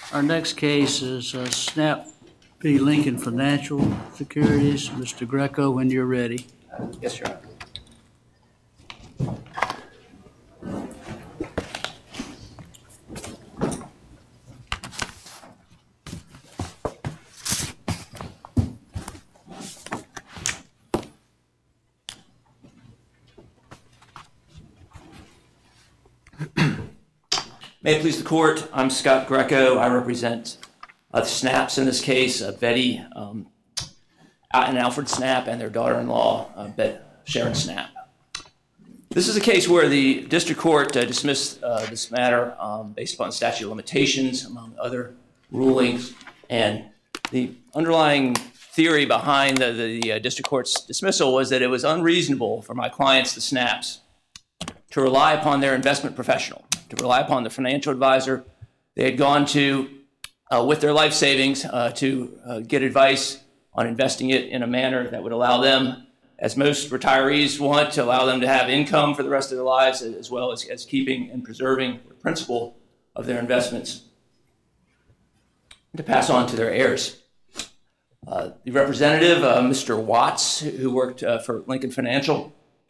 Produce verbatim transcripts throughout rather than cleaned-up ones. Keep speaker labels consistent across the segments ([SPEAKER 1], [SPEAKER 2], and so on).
[SPEAKER 1] Our next case is uh, Snap v. Lincoln Financial Securities. Mister Greco, when you're ready.
[SPEAKER 2] Yes, Your Honor. May it please the court, I'm Scott Greco. I represent uh, the Snaps in this case, uh, Betty um, and Alfred Snap and their daughter-in-law, uh, Bet- Sharon Snap. This is a case where the district court uh, dismissed uh, this matter um, based upon statute of limitations, among other rulings, and the underlying theory behind the, the uh, district court's dismissal was that it was unreasonable for my clients, the Snaps, to rely upon their investment professional, to rely upon the financial advisor they had gone to uh, with their life savings uh, to uh, get advice on investing it in a manner that would allow them, as most retirees want, to allow them to have income for the rest of their lives, as well as, as keeping and preserving the principal of their investments to pass on to their heirs. Uh, the representative, uh, Mister Watts, who worked uh, for Lincoln Financial,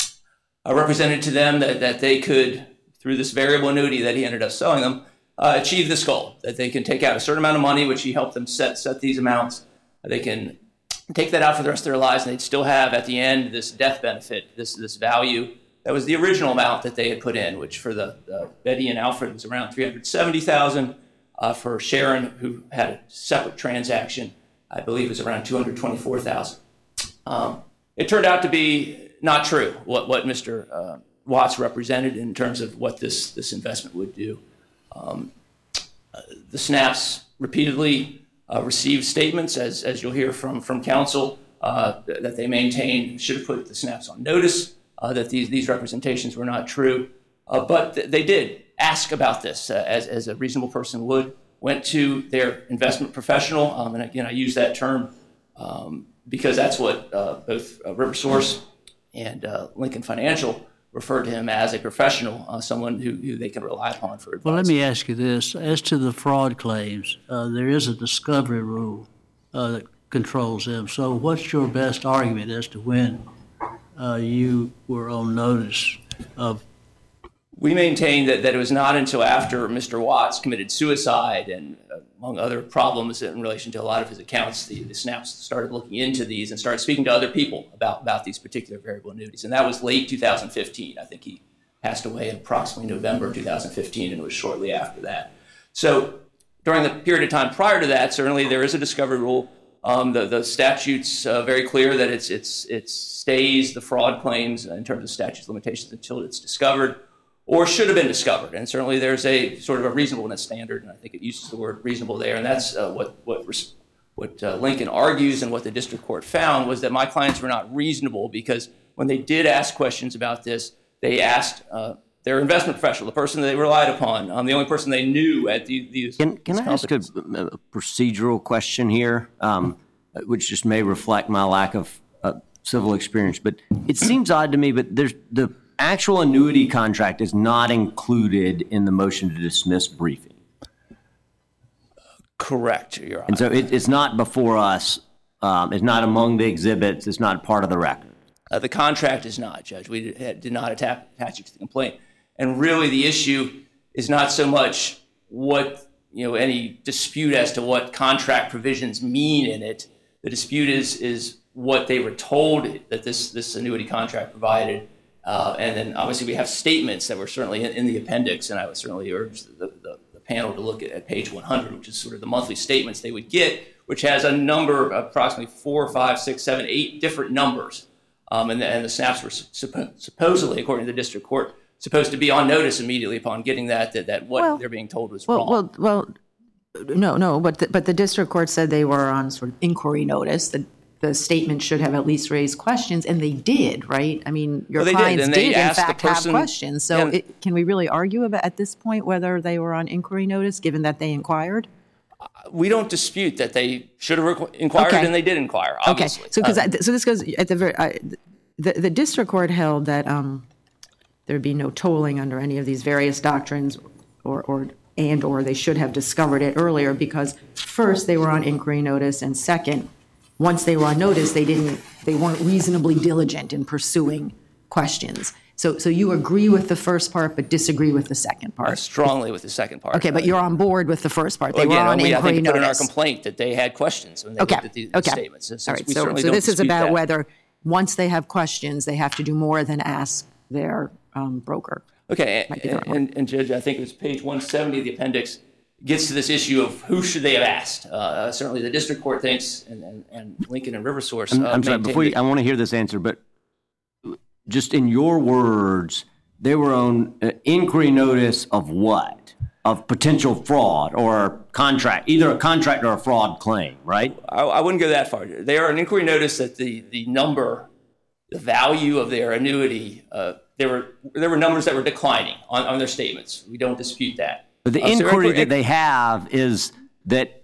[SPEAKER 2] uh, represented to them that, that they could, through this variable annuity that he ended up selling them, uh, achieve this goal, that they can take out a certain amount of money, which he helped them set, set these amounts. They can take that out for the rest of their lives, and they'd still have, at the end, this death benefit, this, this value that was the original amount that they had put in, which for the uh, Betty and Alfred was around three hundred seventy thousand dollars. Uh, for Sharon, who had a separate transaction, I believe it was around two hundred twenty-four thousand dollars. Um, it turned out to be not true, what, what Mister Uh, Watts represented in terms of what this, this investment would do. Um, uh, the Snaps repeatedly uh, received statements, as, as you'll hear from, from counsel, uh, that they maintained should have put the Snaps on notice, uh, that these, these representations were not true. Uh, but th- they did ask about this, uh, as, as a reasonable person would, went to their investment professional, um, and again, I use that term um, because that's what uh, both uh, RiverSource and uh, Lincoln Financial refer to him as, a professional, uh, someone who, who they can rely upon for advice.
[SPEAKER 1] Well, let me ask you this. As to the fraud claims, uh, there is a discovery rule uh, that controls them. So what's your best argument as to when uh, you were on notice of?
[SPEAKER 2] We maintain that, that it was not until after Mister Watts committed suicide and, uh, among other problems in relation to a lot of his accounts, the, the Snaps started looking into these and started speaking to other people about, about these particular variable annuities. And that was late two thousand fifteen. I think he passed away in approximately November two thousand fifteen, and it was shortly after that. So during the period of time prior to that, certainly there is a discovery rule. Um, the, the statute's uh, very clear that it's, it's, it stays the fraud claims in terms of statute limitations until it's discovered, or should have been discovered. And certainly there's a sort of a reasonableness standard, and I think it uses the word reasonable there, and that's uh, what what what uh, Lincoln argues, and what the district court found was that my clients were not reasonable, because when they did ask questions about this, they asked uh, their investment professional, the person they relied upon, um, the only person they knew at the, these
[SPEAKER 3] Can, can
[SPEAKER 2] these
[SPEAKER 3] I ask a, a procedural question here, um, which just may reflect my lack of uh, civil experience, but it seems odd to me, but there's the actual annuity contract is not included in the motion to dismiss briefing.
[SPEAKER 2] Correct, Your Honor.
[SPEAKER 3] And so it, it's not before us. Um, it's not among the exhibits. It's not part of the record.
[SPEAKER 2] Uh, the contract is not, Judge. We did, did not attach, attach it to the complaint. And really the issue is not so much what, you know, any dispute as to what contract provisions mean in it. The dispute is is what they were told that this, this annuity contract provided. Uh, and then obviously we have statements that were certainly in, in the appendix, and I would certainly urge the, the, the panel to look at, at page one hundred, which is sort of the monthly statements they would get, which has a number, approximately four, five, six, seven, eight different numbers. Um, and, the, and the Snaps were suppo- supposedly, according to the district court, supposed to be on notice immediately upon getting that, that, that what
[SPEAKER 4] well,
[SPEAKER 2] they're being told was
[SPEAKER 4] well,
[SPEAKER 2] wrong.
[SPEAKER 4] Well, well, no, no, but the, but the district court said they were on sort of inquiry notice. The, the statement should have at least raised questions, and they did, right? I mean, your
[SPEAKER 2] well,
[SPEAKER 4] clients
[SPEAKER 2] did,
[SPEAKER 4] did,
[SPEAKER 2] did
[SPEAKER 4] in fact,
[SPEAKER 2] person,
[SPEAKER 4] have questions. So
[SPEAKER 2] and,
[SPEAKER 4] it, can we really argue about at this point whether they were on inquiry notice, given that they inquired?
[SPEAKER 2] We don't dispute that they should have requ- inquired, okay. and they did inquire, obviously.
[SPEAKER 4] Okay, so, because
[SPEAKER 2] um,
[SPEAKER 4] so this goes at the very, I, the, the district court held that um, there'd be no tolling under any of these various doctrines or, or and or they should have discovered it earlier because first they were on inquiry notice, and second, once they were on notice, they didn't, they weren't reasonably diligent in pursuing questions. So, so you agree with the first part, but disagree with the second
[SPEAKER 2] Uh,
[SPEAKER 4] part?
[SPEAKER 2] strongly with the second part.
[SPEAKER 4] Okay, but you're on board with the first part. They
[SPEAKER 2] Well,
[SPEAKER 4] were
[SPEAKER 2] again,
[SPEAKER 4] on
[SPEAKER 2] we, I
[SPEAKER 4] inquiry
[SPEAKER 2] think, put in our
[SPEAKER 4] notice.
[SPEAKER 2] complaint that they had questions when they
[SPEAKER 4] Okay,
[SPEAKER 2] looked at the, the
[SPEAKER 4] okay.
[SPEAKER 2] statements. And
[SPEAKER 4] All
[SPEAKER 2] since
[SPEAKER 4] right,
[SPEAKER 2] we
[SPEAKER 4] so,
[SPEAKER 2] certainly
[SPEAKER 4] so
[SPEAKER 2] don't
[SPEAKER 4] this is
[SPEAKER 2] dispute
[SPEAKER 4] about
[SPEAKER 2] that.
[SPEAKER 4] whether, once they have questions, they have to do more than ask their um, broker.
[SPEAKER 2] Okay,
[SPEAKER 4] Might be the
[SPEAKER 2] and,
[SPEAKER 4] wrong one.
[SPEAKER 2] and, and Judge, I think it was page one seventy of the appendix gets to this issue of who should they have asked. Uh, certainly the district court thinks, and, and, and Lincoln and RiverSource.
[SPEAKER 3] I'm,
[SPEAKER 2] uh,
[SPEAKER 3] I'm sorry,
[SPEAKER 2] maintain
[SPEAKER 3] before you,
[SPEAKER 2] that-
[SPEAKER 3] I want to hear this answer, but just in your words, they were on uh, inquiry notice of what? Of potential fraud or contract, either a contract or a fraud claim, right?
[SPEAKER 2] I, I wouldn't go that far. They are an inquiry notice that the, the number, the value of their annuity, uh, there were there were numbers that were declining on, on their statements. We don't dispute that.
[SPEAKER 3] But the
[SPEAKER 2] Uh, so
[SPEAKER 3] inquiry
[SPEAKER 2] inquiry-
[SPEAKER 3] that they have is that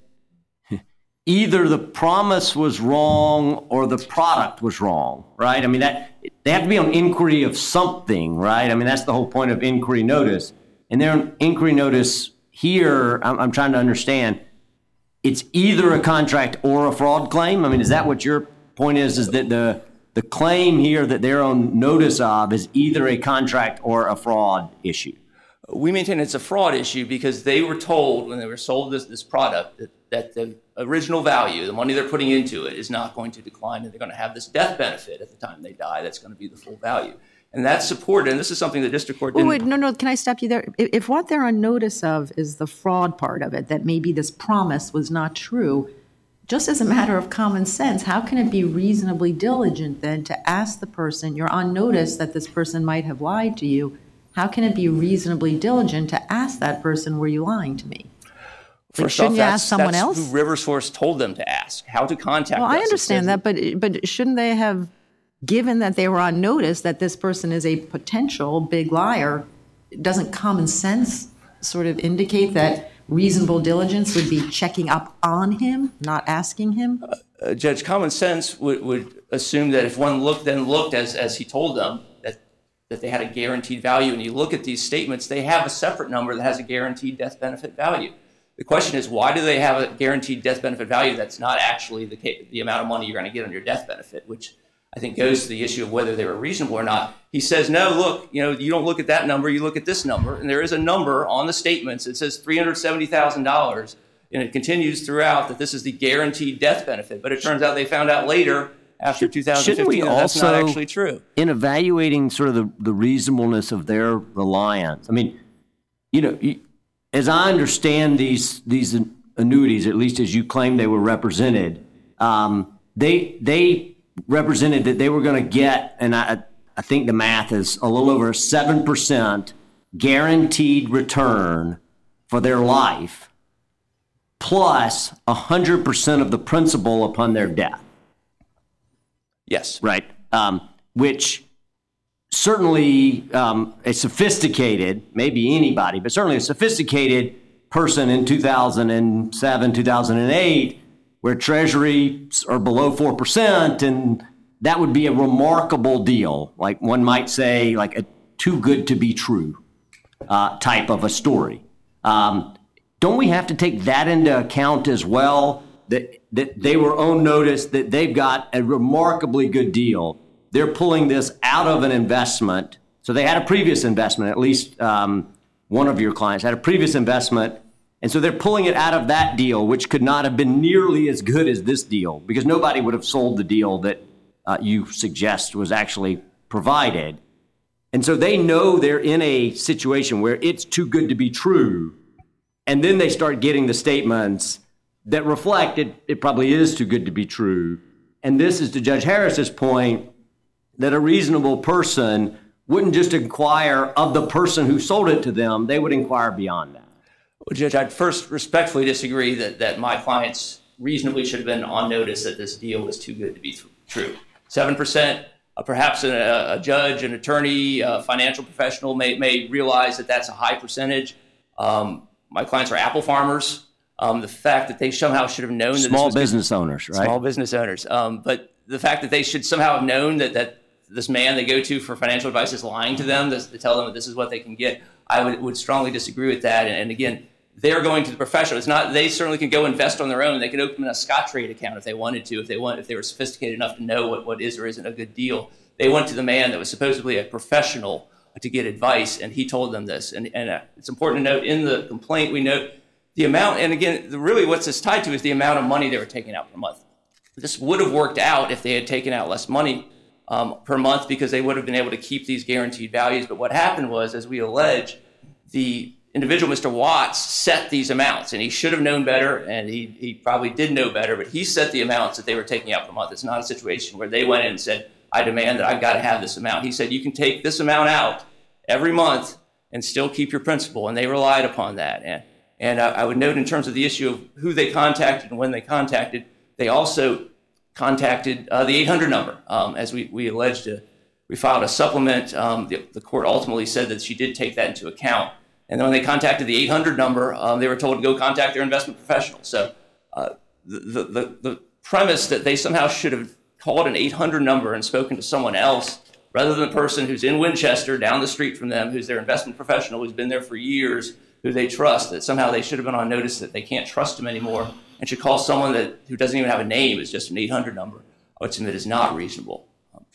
[SPEAKER 3] either the promise was wrong or the product was wrong, right? I mean, that they have to be on inquiry of something, right? I mean, that's the whole point of inquiry notice. And they're on inquiry notice here, I'm, I'm trying to understand, it's either a contract or a fraud claim? I mean, is that what your point is, is that the, the claim here that they're on notice of is either a contract or a fraud issue?
[SPEAKER 2] We maintain it's a fraud issue because they were told when they were sold this, this product that, that the original value, the money they're putting into it, is not going to decline, and they're going to have this death benefit at the time they die. That's going to be the full value. And that's supported, and this is something the district court
[SPEAKER 4] Oh,
[SPEAKER 2] didn't.
[SPEAKER 4] wait, no, no, can I stop you there? If, if what they're on notice of is the fraud part of it, that maybe this promise was not true, just as a matter of common sense, how can it be reasonably diligent then to ask the person, you're on notice that this person might have lied to you, how can it be reasonably diligent to ask that person, were you lying to me? Like,
[SPEAKER 2] First
[SPEAKER 4] shouldn't
[SPEAKER 2] off,
[SPEAKER 4] you
[SPEAKER 2] that's,
[SPEAKER 4] ask someone
[SPEAKER 2] that's
[SPEAKER 4] else?
[SPEAKER 2] who RiverSource told them to ask, how to contact
[SPEAKER 4] Well,
[SPEAKER 2] us.
[SPEAKER 4] I
[SPEAKER 2] It
[SPEAKER 4] understand
[SPEAKER 2] says-
[SPEAKER 4] that, but but shouldn't they have, given that they were on notice that this person is a potential big liar, doesn't common sense sort of indicate that reasonable diligence would be checking up on him, not asking him?
[SPEAKER 2] Uh, Judge, common sense would, would assume that if one looked, then looked as, as he told them, that, that they had a guaranteed value, and you look at these statements, they have a separate number that has a guaranteed death benefit value. The question is, why do they have a guaranteed death benefit value that's not actually the, ca- the amount of money you're going to get on your death benefit, which I think goes to the issue of whether they were reasonable or not. He says, no, look, you know, you don't look at that number, you look at this number, and there is a number on the statements. It says three hundred seventy thousand dollars, and it continues throughout that this is the guaranteed death benefit. But it turns out they found out later, after two thousand fifteen,
[SPEAKER 3] Shouldn't we
[SPEAKER 2] that that's not
[SPEAKER 3] also-
[SPEAKER 2] actually true.
[SPEAKER 3] In evaluating sort of the, the reasonableness of their reliance, I mean, you know, you- as I understand these these annuities, at least as you claim they were represented, um, they they represented that they were going to get, and I I think the math is a little over seven percent guaranteed return for their life, plus a hundred percent of the principal upon their death.
[SPEAKER 2] Yes.
[SPEAKER 3] Right. Um, which certainly um, a sophisticated, maybe anybody, but certainly a sophisticated person in two thousand seven, two thousand eight, where treasuries are below four percent, and that would be a remarkable deal. Like one might say, like a too good to be true uh, type of a story. Um, don't we have to take that into account as well? That, that they were on notice that they've got a remarkably good deal. They're pulling this out of an investment. So they had a previous investment, at least um, one of your clients had a previous investment. And so they're pulling it out of that deal, which could not have been nearly as good as this deal, because nobody would have sold the deal that uh, you suggest was actually provided. And so they know they're in a situation where it's too good to be true. And then they start getting the statements that reflect it, it probably is too good to be true. And this is to Judge Harris's point, that a reasonable person wouldn't just inquire of the person who sold it to them, they would inquire beyond that.
[SPEAKER 2] Well, Judge, I'd first respectfully disagree that, that my clients reasonably should have been on notice that this deal was too good to be th- true. seven percent, uh, perhaps a, a judge, an attorney, a financial professional may, may realize that that's a high percentage. Um, my clients are apple farmers. Um, the fact that they somehow should have known that
[SPEAKER 3] Small
[SPEAKER 2] this was
[SPEAKER 3] business owners, right?
[SPEAKER 2] Small business owners. Um, but the fact that they should somehow have known that, that this man they go to for financial advice is lying to them, to, to tell them that this is what they can get, I would, would strongly disagree with that. And, and again, they're going to the professional. It's not, they certainly can go invest on their own. They can open a Scottrade account if they wanted to, if they want, if they were sophisticated enough to know what, what is or isn't a good deal. They went to the man that was supposedly a professional to get advice, and he told them this. And, and uh, it's important to note in the complaint, we note the amount, and again, the, really what's this tied to is the amount of money they were taking out per month. This would have worked out if they had taken out less money um, per month, because they would have been able to keep these guaranteed values. But what happened was, as we allege, the individual, Mister Watts, set these amounts, and he should have known better, and he, he probably did know better, but he set the amounts that they were taking out per month. It's not a situation where they went in and said, I demand that I've got to have this amount. He said, you can take this amount out every month and still keep your principal, and they relied upon that. And, and I, I would note, in terms of the issue of who they contacted and when they contacted, they also contacted uh, the eight hundred number. Um, as we, we alleged, uh, we filed a supplement. Um, the, the court ultimately said that she did take that into account. And then when they contacted the eight hundred number, um, they were told to go contact their investment professional. So uh, the, the, the premise that they somehow should have called an eight hundred number and spoken to someone else rather than the person who's in Winchester down the street from them, who's their investment professional, who's been there for years, who they trust, that somehow they should have been on notice that they can't trust him anymore and should call someone that who doesn't even have a name, is just an eight hundred number, I would submit is not reasonable.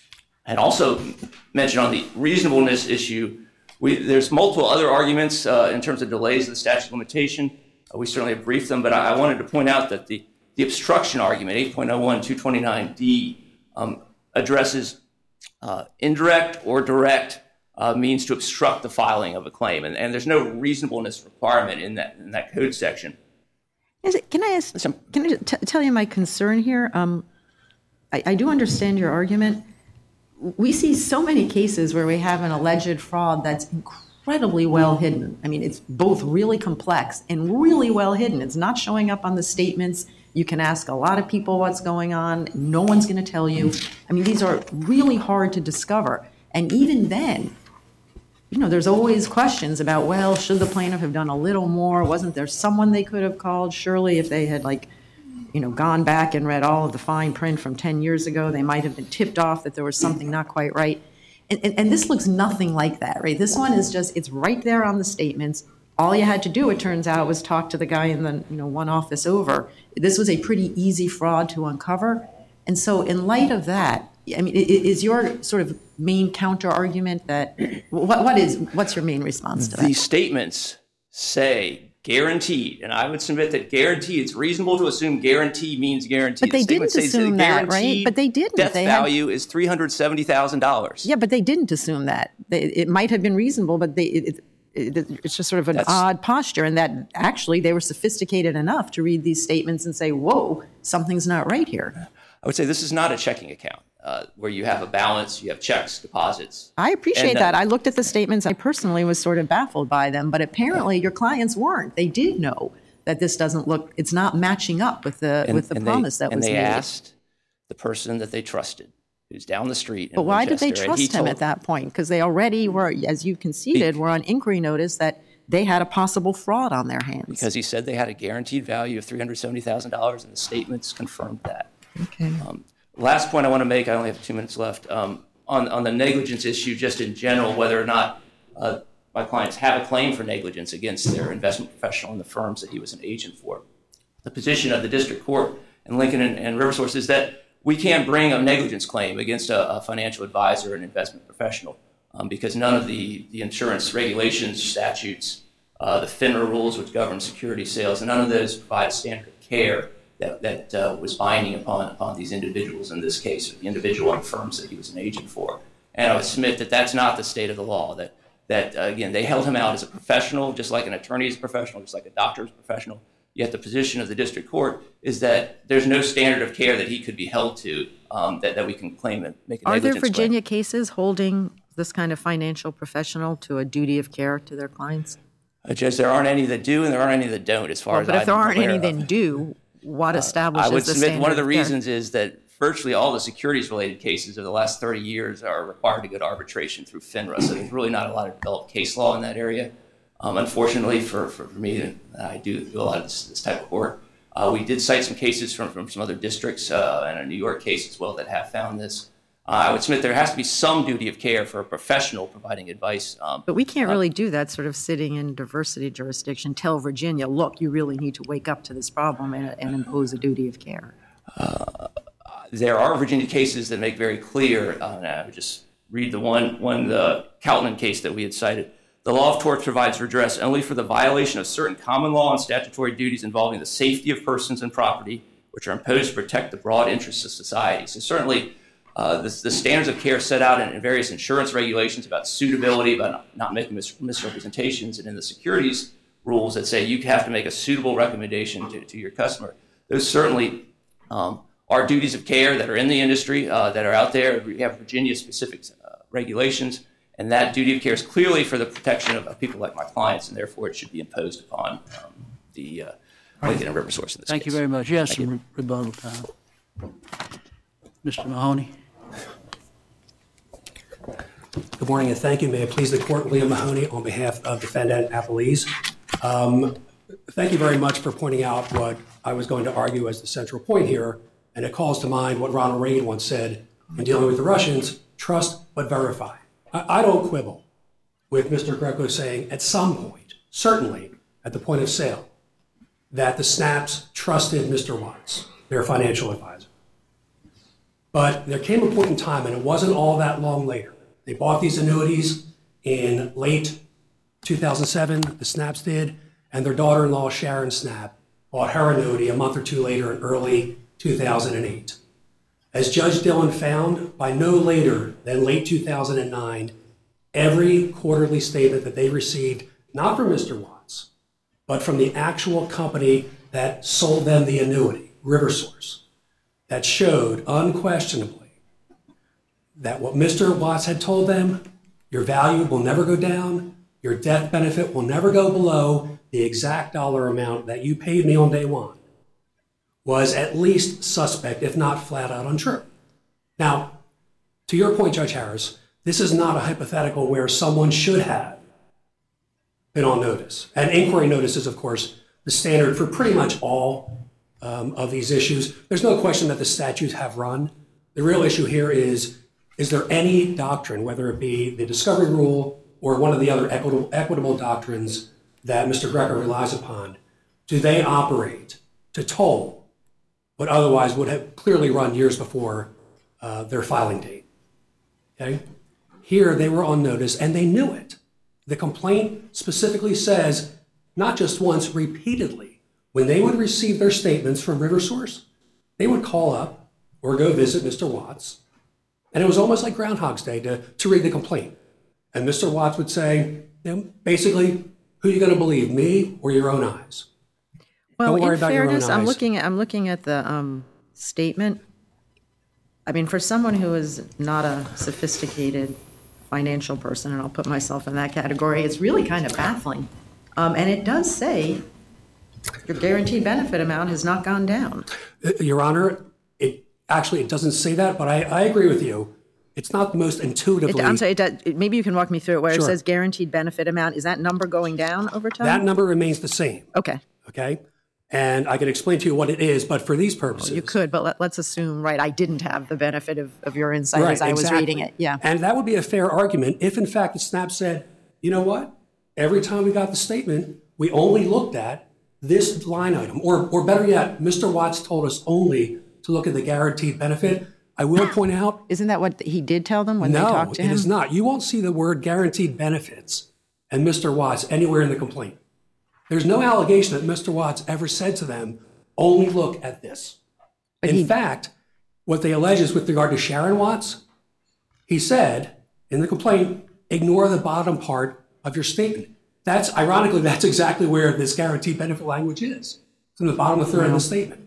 [SPEAKER 2] And also mention on the reasonableness issue, we, there's multiple other arguments uh, in terms of delays of the statute of limitation. Uh, we certainly have briefed them, but I, I wanted to point out that the, the obstruction argument, eight point oh one two twenty-nine D, um, addresses uh, indirect or direct uh, means to obstruct the filing of a claim. And, and there's no reasonableness requirement in that, in that code section.
[SPEAKER 4] Is it, can I ask, can I t- tell you my concern here? Um, I, I do understand your argument. We see so many cases where we have an alleged fraud that's incredibly well hidden. I mean, it's both really complex and really well hidden. It's not showing up on the statements. You can ask a lot of people what's going on. No one's going to tell you. I mean, these are really hard to discover. And even then, you know, there's always questions about, well, should the plaintiff have done a little more? Wasn't there someone they could have called? Surely if they had, like, you know, gone back and read all of the fine print from ten years ago, they might have been tipped off that there was something not quite right. And, and, and this looks nothing like that, right? This one is just, it's right there on the statements. All you had to do, it turns out, was talk to the guy in the, you know, one office over. This was a pretty easy fraud to uncover. And so in light of that, I mean, is your sort of main counter argument that, what, what is, what's your main response to that?
[SPEAKER 2] The statements say guaranteed, and I would submit that guaranteed, it's reasonable to assume guarantee means guaranteed.
[SPEAKER 4] But they
[SPEAKER 2] the
[SPEAKER 4] didn't assume that, right? But they didn't.
[SPEAKER 2] Death
[SPEAKER 4] they had,
[SPEAKER 2] value is three hundred seventy thousand dollars.
[SPEAKER 4] Yeah, but they didn't assume that. They, it might have been reasonable, but they, it, it, it, it's just sort of an
[SPEAKER 2] That's,
[SPEAKER 4] odd posture, and that actually they were sophisticated enough to read these statements and say, whoa, something's not right here.
[SPEAKER 2] I would say this is not a checking account uh, where you have a balance, you have checks, deposits.
[SPEAKER 4] I appreciate
[SPEAKER 2] and, uh,
[SPEAKER 4] that. I looked at the statements. I personally was sort of baffled by them, but apparently your clients weren't. They did know that this doesn't look, it's not matching up with the
[SPEAKER 2] and,
[SPEAKER 4] with the
[SPEAKER 2] and
[SPEAKER 4] promise
[SPEAKER 2] they,
[SPEAKER 4] that was
[SPEAKER 2] made.
[SPEAKER 4] made.
[SPEAKER 2] And they asked the person that they trusted, who's down the street in
[SPEAKER 4] But why
[SPEAKER 2] Winchester,
[SPEAKER 4] did they trust him
[SPEAKER 2] told,
[SPEAKER 4] at that point? Because they already were, as you conceded,
[SPEAKER 2] Be-
[SPEAKER 4] were on inquiry notice that they had a possible fraud on their hands.
[SPEAKER 2] Because he said they had a guaranteed value of three hundred seventy thousand dollars, and the statements confirmed that.
[SPEAKER 4] Okay.
[SPEAKER 2] Um, last point I want to make, I only have two minutes left, um, on, on the negligence issue, just in general, whether or not uh, my clients have a claim for negligence against their investment professional and the firms that he was an agent for. The position of the district court in Lincoln and, and RiverSource is that we can't bring a negligence claim against a, a financial advisor and investment professional um, because none of the, the insurance regulations, statutes, uh, the FINRA rules which govern security sales, and none of those provide a standard of care that, that uh, was binding upon, upon these individuals, in this case, the individual and firms that he was an agent for. And I would submit that that's not the state of the law, that, that uh, again, they held him out as a professional, just like an attorney is a professional, just like a doctor is a professional. Yet the position of the district court is that there's no standard of care that he could be held to um, that, that we can claim and make a
[SPEAKER 4] Are
[SPEAKER 2] negligence
[SPEAKER 4] there Virginia
[SPEAKER 2] claim.
[SPEAKER 4] cases holding this kind of financial professional to a duty of care to their clients?
[SPEAKER 2] Uh, Judge, there aren't any that do and there aren't any that don't, as far
[SPEAKER 4] Well,
[SPEAKER 2] as
[SPEAKER 4] but if
[SPEAKER 2] I'm
[SPEAKER 4] there aren't
[SPEAKER 2] aware
[SPEAKER 4] any
[SPEAKER 2] of.
[SPEAKER 4] that do, what establishes
[SPEAKER 2] I would
[SPEAKER 4] the
[SPEAKER 2] submit
[SPEAKER 4] standard
[SPEAKER 2] one of the
[SPEAKER 4] of care?
[SPEAKER 2] reasons is that virtually all the securities-related cases of the last thirty years are required to go to arbitration through FINRA, so there's really not a lot of developed case law in that area. Um, unfortunately for, for, for me, and I do do a lot of this, this type of work, uh, we did cite some cases from, from some other districts uh, and a New York case as well that have found this. Uh, I would submit there has to be some duty of care for a professional providing advice. Um,
[SPEAKER 4] But we can't really do that sort of sitting in diversity jurisdiction, tell Virginia, look, you really need to wake up to this problem and, and impose a duty of care.
[SPEAKER 2] Uh, there are Virginia cases that make very clear, uh, and I would just read the one, one, the Caltman case that we had cited. The law of torts provides redress only for the violation of certain common law and statutory duties involving the safety of persons and property, which are imposed to protect the broad interests of society. So certainly, Uh, the, the standards of care set out in, in various insurance regulations about suitability, about not, not making mis- misrepresentations, and in the securities rules that say you have to make a suitable recommendation to, to your customer. Those certainly um, are duties of care that are in the industry, uh, that are out there. We have Virginia-specific uh, regulations, and that duty of care is clearly for the protection of, of people like my clients, and therefore it should be imposed upon um, the uh, Lincoln and River Source in this
[SPEAKER 1] Thank
[SPEAKER 2] case.
[SPEAKER 1] you very much. Yes,
[SPEAKER 2] Thank
[SPEAKER 1] some
[SPEAKER 2] you.
[SPEAKER 1] re- rebuttal time. Mister Mahoney.
[SPEAKER 5] Good morning, and thank you. May it please the court, Liam Mahoney on behalf of defendant Appellees. Um, thank you very much for pointing out what I was going to argue as the central point here, and it calls to mind what Ronald Reagan once said in dealing with the Russians, trust but verify. I, I don't quibble with Mister Greco saying at some point, certainly at the point of sale, that the Snaps trusted Mister Watts, their financial advisor. But there came a point in time, and it wasn't all that long later. They bought these annuities in late two thousand seven, the Snaps did, and their daughter-in-law, Sharon Snap, bought her annuity a month or two later in early two thousand eight. As Judge Dillon found, by no later than late two thousand nine, every quarterly statement that they received, not from Mister Watts, but from the actual company that sold them the annuity, RiverSource, that showed unquestionably that what Mister Watts had told them, your value will never go down, your death benefit will never go below the exact dollar amount that you paid me on day one, was at least suspect, if not flat out untrue. Now, to your point, Judge Harris, this is not a hypothetical where someone should have been on notice. And inquiry notice is, of course, the standard for pretty much all um, of these issues. There's no question that the statutes have run. The real issue here is, is there any doctrine, whether it be the discovery rule or one of the other equitable, equitable doctrines that Mister Greco relies upon, do they operate to toll what otherwise would have clearly run years before uh, their filing date? Okay? Here, they were on notice, and they knew it. The complaint specifically says, not just once, repeatedly, when they would receive their statements from RiverSource, they would call up or go visit Mister Watts, and it was almost like Groundhog's Day to, to read the complaint. And Mister Watts would say, you know, basically, who are you going to believe, me or your own eyes?
[SPEAKER 4] Well,
[SPEAKER 5] Don't worry
[SPEAKER 4] in
[SPEAKER 5] about your own
[SPEAKER 4] fairness, I'm
[SPEAKER 5] eyes.
[SPEAKER 4] looking at, I'm looking at the um, statement. I mean, for someone who is not a sophisticated financial person, and I'll put myself in that category, it's really kind of baffling. Um, and it does say your guaranteed benefit amount has not gone down.
[SPEAKER 5] Uh, Your Honor, it actually, it doesn't say that, but I, I agree with you. It's not the most intuitively.
[SPEAKER 4] It, I'm sorry, it does, it, maybe you can walk me through it where
[SPEAKER 5] Sure.
[SPEAKER 4] it says guaranteed benefit amount. Is that number going down over time?
[SPEAKER 5] That number remains the same,
[SPEAKER 4] Okay.
[SPEAKER 5] okay? And I can explain to you what it is, but for these purposes.
[SPEAKER 4] You could, but let, let's assume, right, I didn't have the benefit of, of your insight
[SPEAKER 5] Right,
[SPEAKER 4] as I was
[SPEAKER 5] exactly.
[SPEAKER 4] reading it. Yeah.
[SPEAKER 5] And that would be a fair argument if, in fact, the SNAP said, you know what? Every time we got the statement, we only looked at this line item. Or, or better yet, Mister Watts told us only to look at the guaranteed benefit. I will point out,
[SPEAKER 4] Isn't that what he did tell them when they
[SPEAKER 5] no,
[SPEAKER 4] talked to
[SPEAKER 5] it
[SPEAKER 4] him?
[SPEAKER 5] is not. You won't see the word guaranteed benefits and Mister Watts anywhere in the complaint. There's no allegation that Mister Watts ever said to them, only look at this.
[SPEAKER 4] But
[SPEAKER 5] in
[SPEAKER 4] he-
[SPEAKER 5] fact, what they allege is with regard to Sharon Watts, he said in the complaint, ignore the bottom part of your statement. That's, ironically, that's exactly where this guaranteed benefit language is. It's in the bottom of the third of the statement.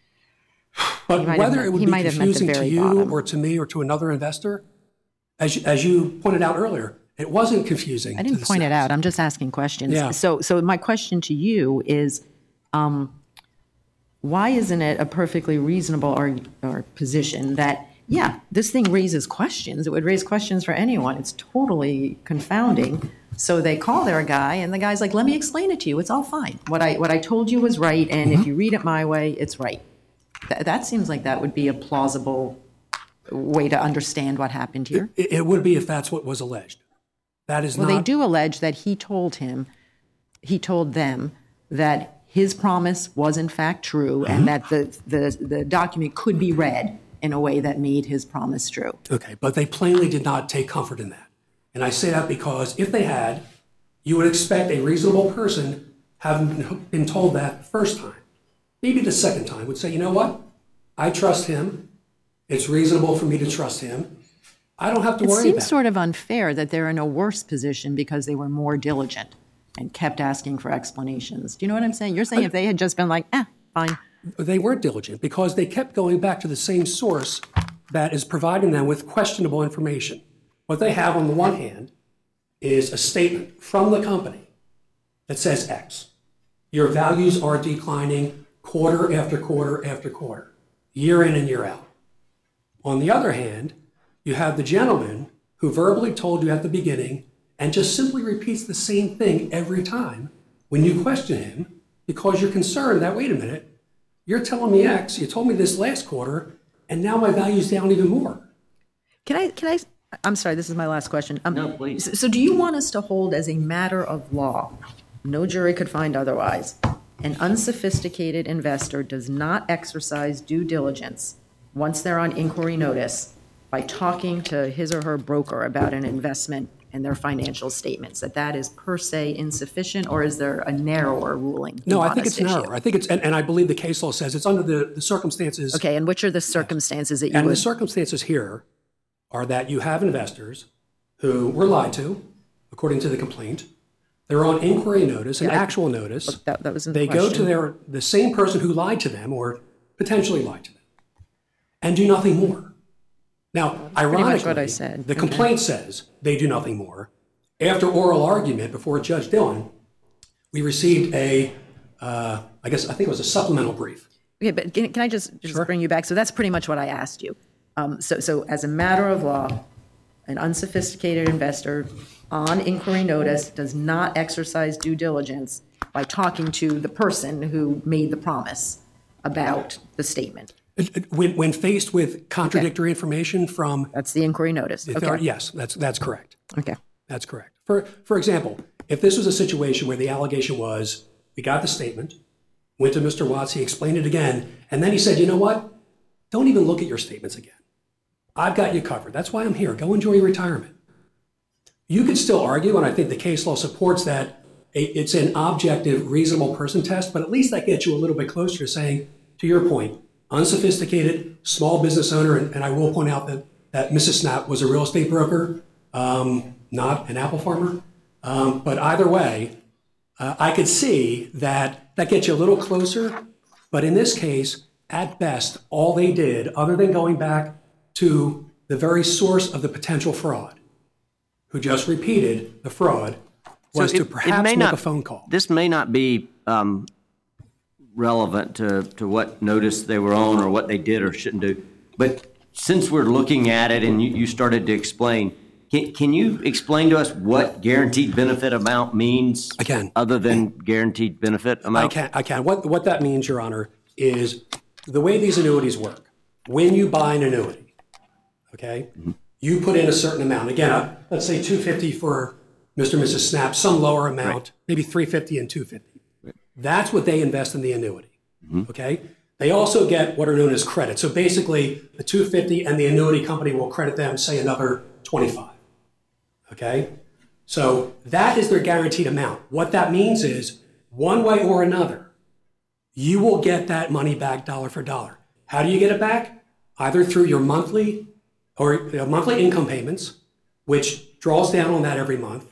[SPEAKER 5] But
[SPEAKER 4] He might have
[SPEAKER 5] whether
[SPEAKER 4] meant-
[SPEAKER 5] it would
[SPEAKER 4] he
[SPEAKER 5] be
[SPEAKER 4] might have meant the
[SPEAKER 5] confusing to
[SPEAKER 4] very
[SPEAKER 5] you
[SPEAKER 4] bottom.
[SPEAKER 5] or to me or to another investor, as you, as you pointed out earlier, it wasn't confusing.
[SPEAKER 4] I
[SPEAKER 5] to
[SPEAKER 4] didn't
[SPEAKER 5] the
[SPEAKER 4] point it
[SPEAKER 5] Snaps.
[SPEAKER 4] out. I'm just asking questions.
[SPEAKER 5] Yeah.
[SPEAKER 4] So, so my question to you is, um, why isn't it a perfectly reasonable or, or position that, yeah, this thing raises questions. It would raise questions for anyone. It's totally confounding. So they call their guy, and the guy's like, "Let me explain it to you. It's all fine. What I what I told you was right, and if you read it my way, it's right." Th- that seems like that would be a plausible way to understand what happened here?
[SPEAKER 5] It, it would be if that's what was alleged. That is
[SPEAKER 4] Well,
[SPEAKER 5] not.
[SPEAKER 4] they do allege that he told him, he told them that his promise was in fact true and that the, the, the document could be read in a way that made his promise true.
[SPEAKER 5] Okay, but they plainly did not take comfort in that. And I say that because if they had, you would expect a reasonable person, having been told that the first time, maybe the second time, would say, you know what? I trust him. It's reasonable for me to trust him. I don't have to
[SPEAKER 4] It
[SPEAKER 5] worry
[SPEAKER 4] seems
[SPEAKER 5] about
[SPEAKER 4] sort of unfair that they're in a worse position because they were more diligent and kept asking for explanations. Do you know what I'm saying? You're saying if they had just been like, eh, fine.
[SPEAKER 5] it. They weren't diligent because they kept going back to the same source that is providing them with questionable information. What they have on the one hand is a statement from the company that says X. Your values are declining quarter after quarter after quarter, year in and year out. On the other hand, you have the gentleman who verbally told you at the beginning and just simply repeats the same thing every time when you question him because you're concerned that, wait a minute, you're telling me X, you told me this last quarter, and now my value's down even more.
[SPEAKER 4] Can I, can I, I'm sorry, this is my last question. Um,
[SPEAKER 3] No, please.
[SPEAKER 4] So, so do you want us to hold as a matter of law, no jury could find otherwise, an unsophisticated investor does not exercise due diligence once they're on inquiry notice by talking to his or her broker about an investment and their financial statements, that that is per se insufficient, or is there a narrower ruling?
[SPEAKER 5] No, I
[SPEAKER 4] on
[SPEAKER 5] think
[SPEAKER 4] this
[SPEAKER 5] it's
[SPEAKER 4] issue?
[SPEAKER 5] narrower. I think it's, and, and I believe the case law says it's under the, the circumstances.
[SPEAKER 4] Okay, and which are the circumstances that you
[SPEAKER 5] And the
[SPEAKER 4] would,
[SPEAKER 5] circumstances here are that you have investors who were lied to, according to the complaint. They're on inquiry notice, an
[SPEAKER 4] Yeah, I-
[SPEAKER 5] actual notice.
[SPEAKER 4] that, that was in the
[SPEAKER 5] They go to
[SPEAKER 4] question.
[SPEAKER 5] their, the same person who lied to them or potentially lied to them and do nothing more. Now,
[SPEAKER 4] much
[SPEAKER 5] ironically,
[SPEAKER 4] what I said.
[SPEAKER 5] the
[SPEAKER 4] Okay.
[SPEAKER 5] complaint says they do nothing more. After oral argument before Judge Dillon, we received a, uh, I guess, I think it was a supplemental brief.
[SPEAKER 4] Okay, but can, can I just, just
[SPEAKER 5] Sure.
[SPEAKER 4] bring you back? So that's pretty much what I asked you. Um, so, so as a matter of law, an unsophisticated investor on inquiry notice does not exercise due diligence by talking to the person who made the promise about the statement.
[SPEAKER 5] It- it- When, when faced with contradictory information from
[SPEAKER 4] That's the inquiry notice.
[SPEAKER 5] the authority,
[SPEAKER 4] Okay.
[SPEAKER 5] yes, that's, that's correct.
[SPEAKER 4] Okay.
[SPEAKER 5] That's correct. For, for example, if this was a situation where the allegation was, we got the statement, went to Mister Watts, he explained it again, and then he said, you know what? Don't even look at your statements again. I've got you covered. That's why I'm here. Go enjoy your retirement. You could still argue, and I think the case law supports that, a- it's an objective, reasonable person test, but at least that gets you a little bit closer to saying, to your point, unsophisticated, small business owner, and, and I will point out that, that Missus Snap was a real estate broker, um, not an apple farmer. Um, but either way, uh, I could see that that gets you a little closer. But in this case, at best, all they did, other than going back to the very source of the potential fraud, who just repeated the fraud, was
[SPEAKER 3] So
[SPEAKER 5] to
[SPEAKER 3] it- it
[SPEAKER 5] perhaps
[SPEAKER 3] may
[SPEAKER 5] make
[SPEAKER 3] not-
[SPEAKER 5] a phone call.
[SPEAKER 3] This may not be um, relevant to, to what notice they were on or what they did or shouldn't do, but since we're looking at it and you, you started to explain, can, can you explain to us what guaranteed benefit amount means?
[SPEAKER 5] I can.
[SPEAKER 3] Other than guaranteed benefit
[SPEAKER 5] I
[SPEAKER 3] amount?
[SPEAKER 5] can. I can. What, what that means, Your Honor, is the way these annuities work. When you buy an annuity, okay, you put in a certain amount. Again, uh, let's say two hundred fifty dollars for Mister and Missus Snap, some lower amount,
[SPEAKER 3] Right.
[SPEAKER 5] maybe three hundred fifty dollars and two hundred fifty dollars. That's what they invest in the annuity, okay? They also get what are known as credit. So basically, the two hundred fifty dollars and the annuity company will credit them, say, another twenty-five dollars, okay? So that is their guaranteed amount. What that means is, one way or another, you will get that money back dollar for dollar. How do you get it back? Either through your monthly or uh, monthly income payments, which draws down on that every month,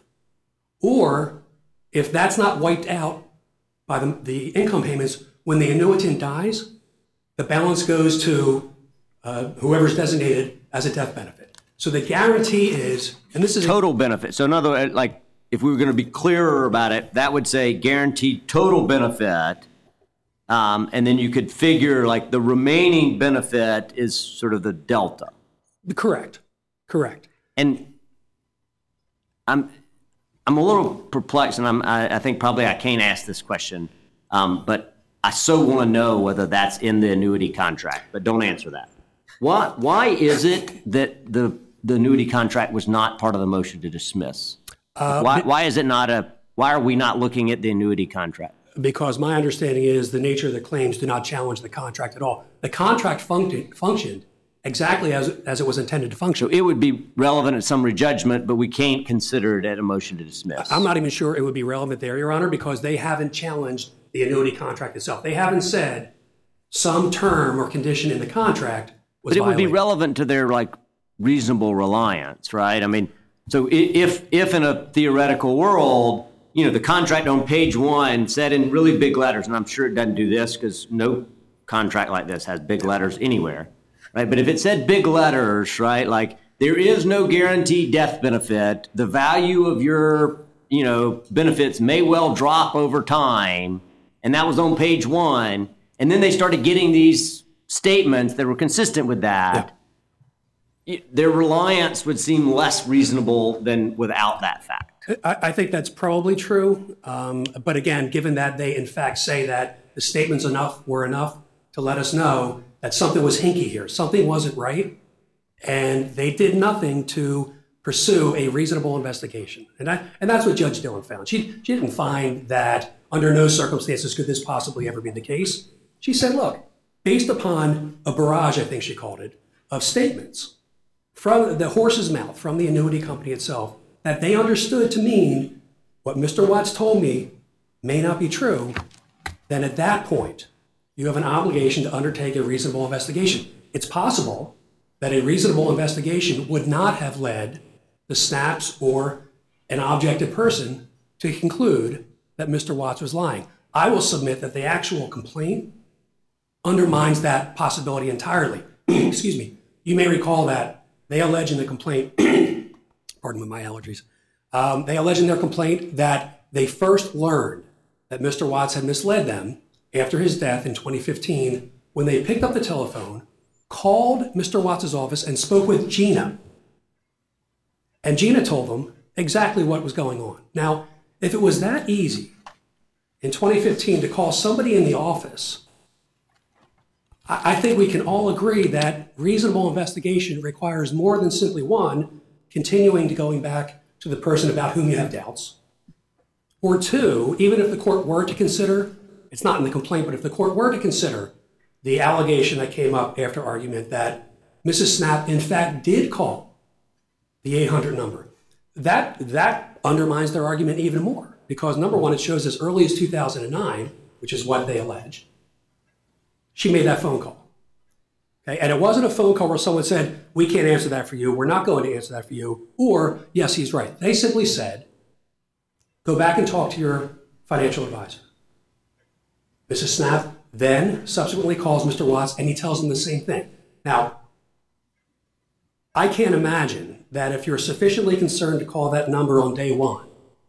[SPEAKER 5] or if that's not wiped out by the, the income payments, when the annuitant dies, the balance goes to uh, whoever's designated as a death benefit. So the guarantee is, and this is
[SPEAKER 3] Total benefit. So in other words, like, if we were going to be clearer about it, that would say guaranteed total benefit. Um, and then you could figure like the remaining benefit is sort of the delta.
[SPEAKER 5] correct, correct.
[SPEAKER 3] And I'm I'm a little perplexed, and I'm I, I think probably I can't ask this question, um, but I so want to know whether that's in the annuity contract. But don't answer that. Why, why is it that the, the annuity contract was not part of the motion to dismiss?
[SPEAKER 5] Uh,
[SPEAKER 3] why, why is it not a, why are we not looking at the annuity contract?
[SPEAKER 5] Because my understanding is the nature of the claims do not challenge the contract at all. The contract func- functioned exactly as, as it was intended to function.
[SPEAKER 3] So it would be relevant at summary judgment, but we can't consider it at a motion to dismiss.
[SPEAKER 5] I'm not even sure it would be relevant there, Your Honor, because they haven't challenged the annuity contract itself. They haven't said some term or condition in the contract was
[SPEAKER 3] But it would be
[SPEAKER 5] violated.
[SPEAKER 3] relevant to their like reasonable reliance, right? I mean, so i- if, if in a theoretical world, you know, the contract on page one said in really big letters, and I'm sure it doesn't do this because no contract like this has big letters anywhere, right? But if it said big letters, right, like there is no guaranteed death benefit, the value of your, you know, benefits may well drop over time, and that was on page one, and then they started getting these statements that were consistent with that, it- their reliance would seem less reasonable than without that fact.
[SPEAKER 5] I, I think that's probably true. Um, but again, given that they in fact say that the statements enough were enough to let us know that something was hinky here, something wasn't right, and they did nothing to pursue a reasonable investigation. And I, and that's what Judge Dillon found. She, she didn't find that under no circumstances could this possibly ever be the case. She said, look, based upon a barrage, I think she called it, of statements from the horse's mouth, from the annuity company itself, that they understood to mean what Mister Watts told me may not be true, then at that point, you have an obligation to undertake a reasonable investigation. It's possible that a reasonable investigation would not have led the SNAPs or an objective person to conclude that Mister Watts was lying. I will submit that the actual complaint undermines that possibility entirely. Excuse me. You may recall that they allege in the complaint, pardon me, my allergies, um, they allege in their complaint that they first learned that Mister Watts had misled them after his death in twenty fifteen when they picked up the telephone, called Mister Watts' office and spoke with Gina. And Gina told them exactly what was going on. Now, if it was that easy in twenty fifteen to call somebody in the office, I, I think we can all agree that reasonable investigation requires more than simply one, continuing to going back to the person about whom you have doubts. Or two, even if the court were to consider, it's not in the complaint, but if the court were to consider the allegation that came up after argument that Missus Snap in fact did call the eight hundred number, that, that undermines their argument even more. Because number one, it shows as early as two thousand nine, which is what they allege, she made that phone call. Okay? And it wasn't a phone call where someone said, we can't answer that for you, we're not going to answer that for you, or yes, he's right. They simply said, go back and talk to your financial advisor. Missus Snap then subsequently calls Mister Watts and he tells him the same thing. Now, I can't imagine that if you're sufficiently concerned to call that number on day one,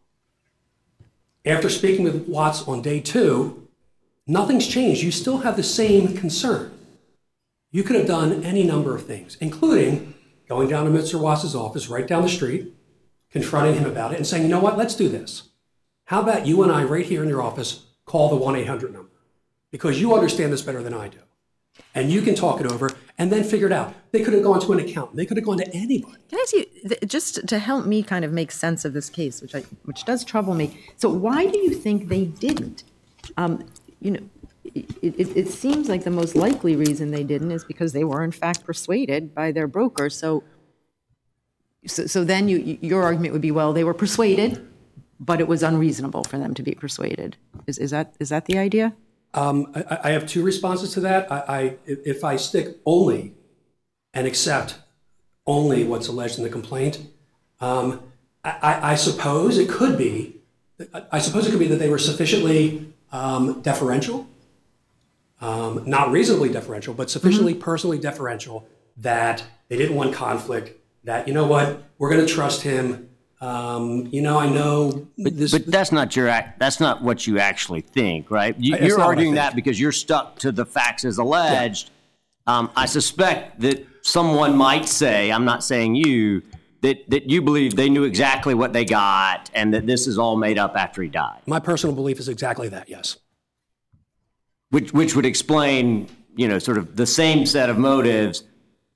[SPEAKER 5] after speaking with Watts on day two, nothing's changed. You still have the same concern. You could have done any number of things, including going down to Mister Watts' office right down the street, confronting him about it and saying, you know what, let's do this. How about you and I right here in your office call the one eight hundred number? Because you understand this better than I do. And you can talk it over and then figure it out. They could have gone to an accountant. They could have gone to anybody.
[SPEAKER 4] Can I ask you, th- just to help me kind of make sense of this case, which I, which does trouble me. So why do you think they didn't? Um, you know, it, it, it seems like the most likely reason they didn't is because they were in fact persuaded by their broker. So, so, so then you, your argument would be, well, they were persuaded, but it was unreasonable for them to be persuaded. Is, is that is that the idea?
[SPEAKER 5] Um, I, I have two responses to that. I, I, if I stick only and accept only what's alleged in the complaint, um, I, I suppose it could be. I suppose it could be that they were sufficiently um, deferential, um, not reasonably deferential, but sufficiently mm-hmm. personally deferential that they didn't want conflict. That, you know what, we're going to trust him. Um, you know, I know
[SPEAKER 3] but,
[SPEAKER 5] this.
[SPEAKER 3] But that's not your act. That's not what you actually think, right? You,
[SPEAKER 5] It's
[SPEAKER 3] you're
[SPEAKER 5] not what I
[SPEAKER 3] arguing
[SPEAKER 5] think.
[SPEAKER 3] that because you're stuck to the facts as alleged. Yeah. Um, I suspect that someone might say, I'm not saying you, that, that you believe they knew exactly what they got and that this is all made up after he died.
[SPEAKER 5] My personal belief is exactly that, yes.
[SPEAKER 3] Which, which would explain, you know, sort of the same set of motives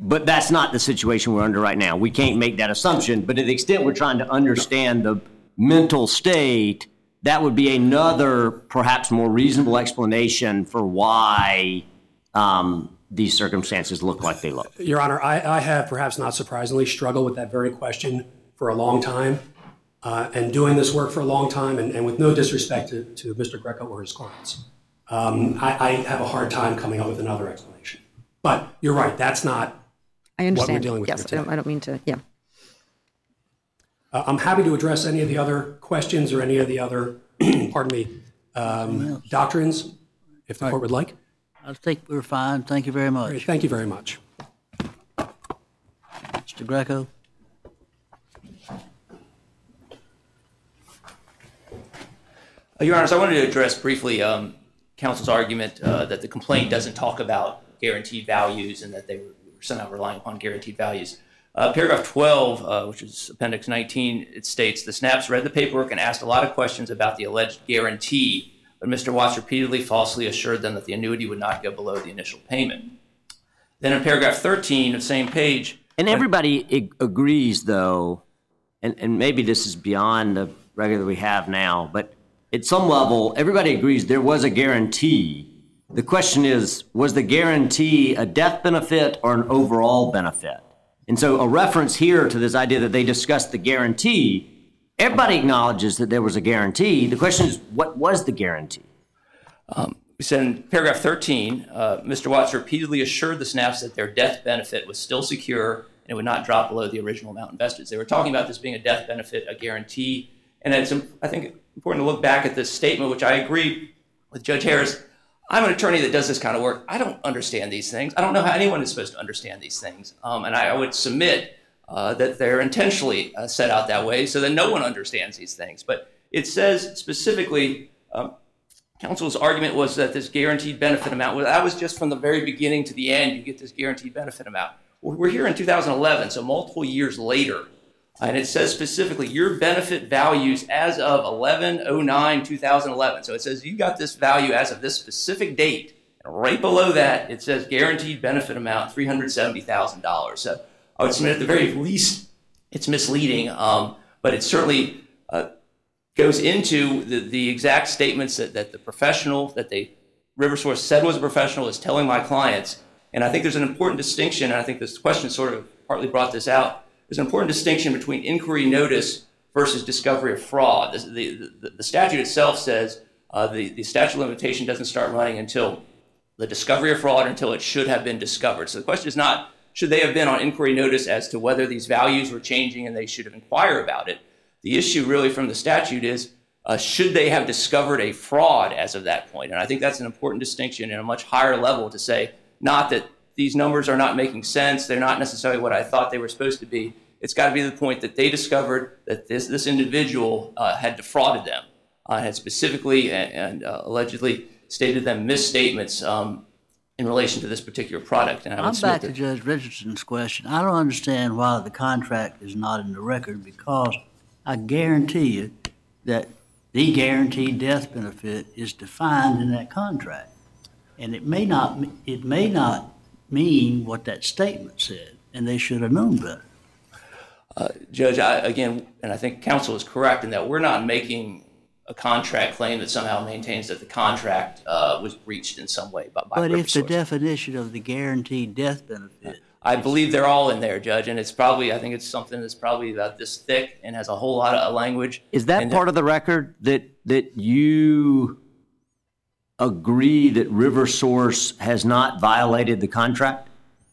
[SPEAKER 3] but that's not the situation we're under right now. We can't make that assumption, but to the extent we're trying to understand the mental state, that would be another perhaps more reasonable explanation for why um, these circumstances look like they look.
[SPEAKER 5] Your Honor, I, I have, perhaps not surprisingly, struggled with that very question for a long time, uh, and doing this work for a long time, and, and with no disrespect to, to Mister Greco or his clients. Um, I, I have a hard time coming up with another explanation. But you're right, that's not
[SPEAKER 4] I understand.
[SPEAKER 5] what we're dealing with
[SPEAKER 4] yes,
[SPEAKER 5] here
[SPEAKER 4] I
[SPEAKER 5] today.
[SPEAKER 4] don't, I don't mean to, yeah.
[SPEAKER 5] Uh, I'm happy to address any of the other questions or any of the other, pardon me, um, doctrines, if the court would like.
[SPEAKER 1] I think we're fine. Thank you very much.
[SPEAKER 5] Great, thank you very much.
[SPEAKER 1] Mister Greco?
[SPEAKER 2] Uh, Your Honors, I wanted to address briefly um, counsel's argument uh, that the complaint doesn't talk about guaranteed values and that they were somehow relying upon guaranteed values. Uh, paragraph twelve, uh, which is Appendix nineteen, it states, the SNAPs read the paperwork and asked a lot of questions about the alleged guarantee, but Mister Watts repeatedly falsely assured them that the annuity would not go below the initial payment. Then in paragraph thirteen of the same page.
[SPEAKER 3] And everybody ag- agrees, though, and, and maybe this is beyond the record that we have now, but at some level, everybody agrees there was a guarantee. The question is, was the guarantee a death benefit or an overall benefit? And so a reference here to this idea that they discussed the guarantee, everybody acknowledges that there was a guarantee. The question is, what was the guarantee?
[SPEAKER 2] Um, we said in paragraph thirteen, uh, Mister Watts repeatedly assured the SNAPs that their death benefit was still secure and it would not drop below the original amount invested. They were talking about this being a death benefit, a guarantee, and it's, I think, important to look back at this statement, which I agree with Judge Harris. I'm an attorney that does this kind of work. I don't understand these things. I don't know how anyone is supposed to understand these things. Um, and I, I would submit uh, that they're intentionally uh, set out that way so that no one understands these things. But it says specifically, um, counsel's argument was that this guaranteed benefit amount, well, that was just from the very beginning to the end, you get this guaranteed benefit amount. Well, we're here in two thousand eleven, so multiple years later. And it says specifically your benefit values as of eleven oh nine two thousand eleven. So it says you got this value as of this specific date. And right below that, it says guaranteed benefit amount three hundred seventy thousand dollars. So I would submit at the very least it's misleading, um, but it certainly uh, goes into the, the exact statements that, that the professional, that they, RiverSource said was a professional, is telling my clients. And I think there's an important distinction, and I think this question sort of partly brought this out. There's an important distinction between inquiry notice versus discovery of fraud. The, the, the, the statute itself says uh, the, the statute of limitation doesn't start running until the discovery of fraud, until it should have been discovered. So the question is not, should they have been on inquiry notice as to whether these values were changing and they should have inquired about it? The issue really from the statute is, uh, should they have discovered a fraud as of that point? And I think that's an important distinction in a much higher level to say, not that these numbers are not making sense, they're not necessarily what I thought they were supposed to be. It's got to be the point that they discovered that this, this individual uh, had defrauded them, uh, had specifically and, and uh, allegedly stated them misstatements um, in relation to this particular product. And I would
[SPEAKER 1] I'm
[SPEAKER 2] submit
[SPEAKER 1] back to
[SPEAKER 2] that-
[SPEAKER 1] Judge Richardson's question. I don't understand why the contract is not in the record, because I guarantee you that the guaranteed death benefit is defined in that contract. And it may not, it may not mean what that statement said, and they should have known better.
[SPEAKER 2] Uh, Judge, I, again, and I think counsel is correct in that we're not making a contract claim that somehow maintains that the contract uh, was breached in some way by, by
[SPEAKER 1] But if the
[SPEAKER 2] RiverSource.
[SPEAKER 1] definition of the guaranteed death benefit,
[SPEAKER 2] I believe they're all in there, Judge, and it's probably, I think it's something that's probably about this thick and has a whole lot of language.
[SPEAKER 3] Is that
[SPEAKER 2] And
[SPEAKER 3] part of the record that that you agree that RiverSource has not violated the contract?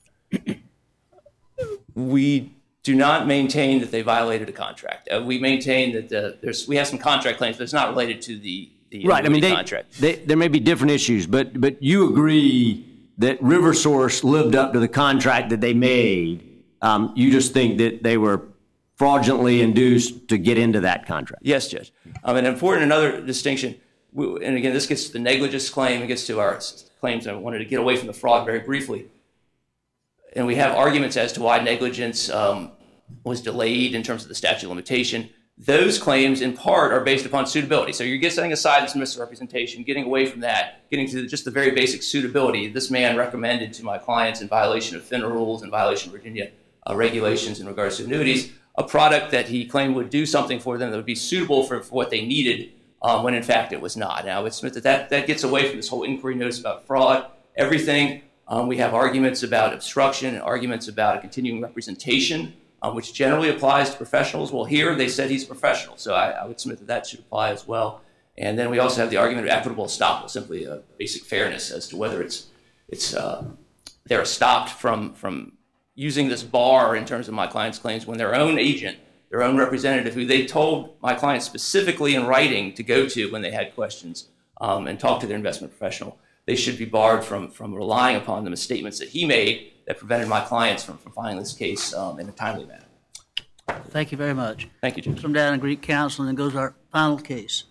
[SPEAKER 2] We do not maintain that they violated a contract. Uh, we maintain that the, there's, we have some contract claims, but it's not related to the, the
[SPEAKER 3] Right. I mean, they,
[SPEAKER 2] contract.
[SPEAKER 3] they, there may be different issues, but but you agree that RiverSource lived up to the contract that they made. Um, you just think that they were fraudulently induced to get into that contract.
[SPEAKER 2] Yes, Judge. Um, and important another distinction, we, and again, this gets to the negligence claim, it gets to our claims. I wanted to get away from the fraud very briefly. And we have arguments as to why negligence um, was delayed in terms of the statute of limitation. those claims in part are based upon suitability. So you're get setting aside this misrepresentation, getting away from that, getting to just the very basic suitability. This man recommended to my clients in violation of FINRA rules, in violation of Virginia uh, regulations in regards to annuities, a product that he claimed would do something for them that would be suitable for, for what they needed, um, when in fact it was not. Now, I would submit that, that that gets away from this whole inquiry notice about fraud, everything. Um, we have arguments about obstruction and arguments about a continuing representation, um, which generally applies to professionals. Well, here they said he's a professional, so I, I would submit that that should apply as well. And then we also have the argument of equitable estoppel, simply a basic fairness as to whether it's it's uh, they're stopped from from using this bar in terms of my client's claims when their own agent, their own representative, who they told my client specifically in writing to go to when they had questions um, and talk to their investment professional, they should be barred from from relying upon them as statements that he made that prevented my clients from, from filing this case um, in a timely manner.
[SPEAKER 1] Thank you very much.
[SPEAKER 2] Thank you, Judge.
[SPEAKER 1] Come down and greet counsel, and then goes our final case.